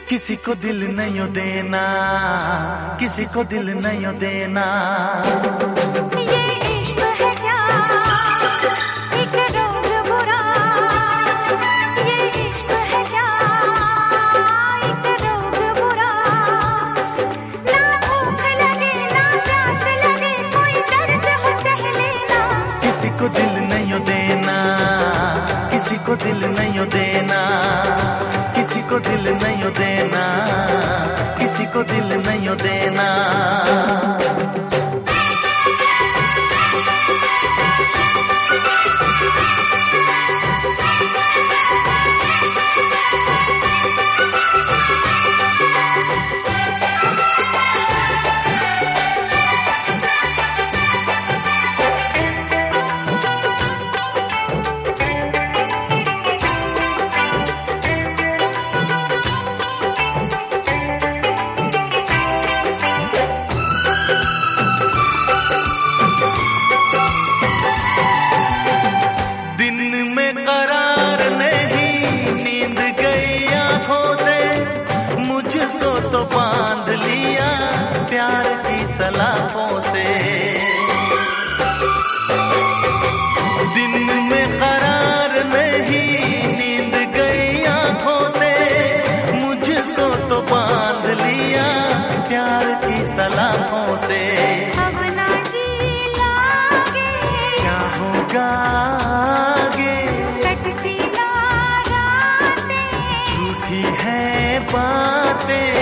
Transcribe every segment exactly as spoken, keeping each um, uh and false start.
किसी को दिल नहीं देना, किसी को दिल नहीं देना। ये इश्क है क्या, एक रोग बुरा। ये इश्क है क्या, एक रोग बुरा। ना भूख लगे ना प्यास लगे, कोई दर्द हो सह लेना। किसी को दिल नहीं देना, किसी को दिल नहीं देना, किसी को दिल नहीं देना, किसी को दिल नहीं देना। तो बांध लिया प्यार की सलाखों से, दिन में करार नहीं नींद गई आंखों से, मुझको तो बांध लिया प्यार की सलाखों से। अब ना जी लागे क्या होगा आगे, कटती ना रातें, झूठी है बातें,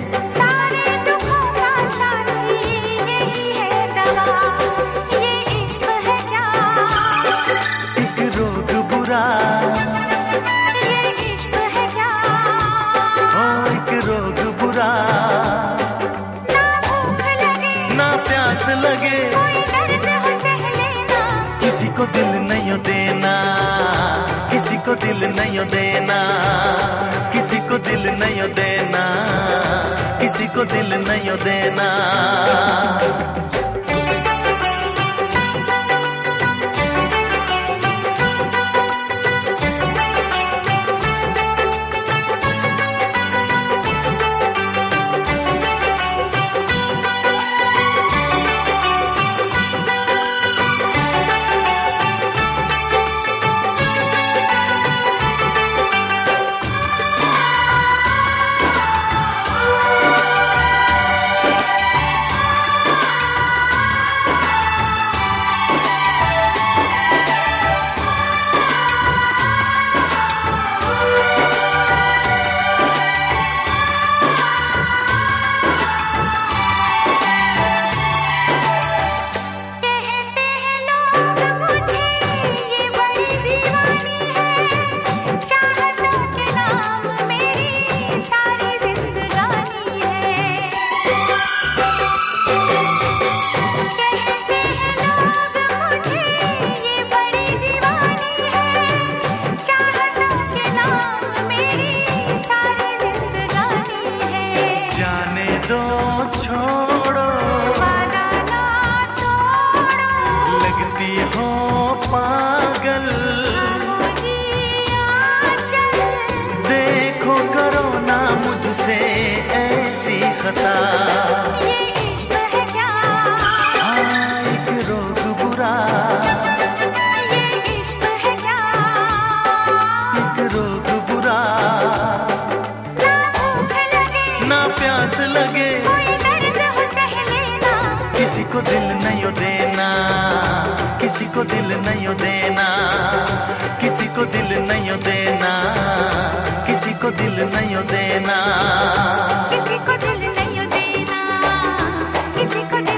रोग बुरा। ना भूख लगे ना प्यास लगे, कोई दर्द हो सह लेना। किसी को दिल नहीं देना, किसी को दिल नहीं देना, किसी को दिल नहीं देना, किसी को दिल नहीं देना। लगती हो पागल, देखो करो ना मुझसे ऐसी खता। ये इश्क है क्या, हाँ एक रोग बुरा। ये इश्क है क्या, एक रोग बुरा। ना भूख लगे ना प्यास लगे, कोई दर्द हो सह लेना। किसी को दिल नहीं देना, किसी को दिल नहीं देना, किसी को दिल नहीं देना, किसी को दिल नहीं देना, किसी को दिल नहीं देना, किसी को दिल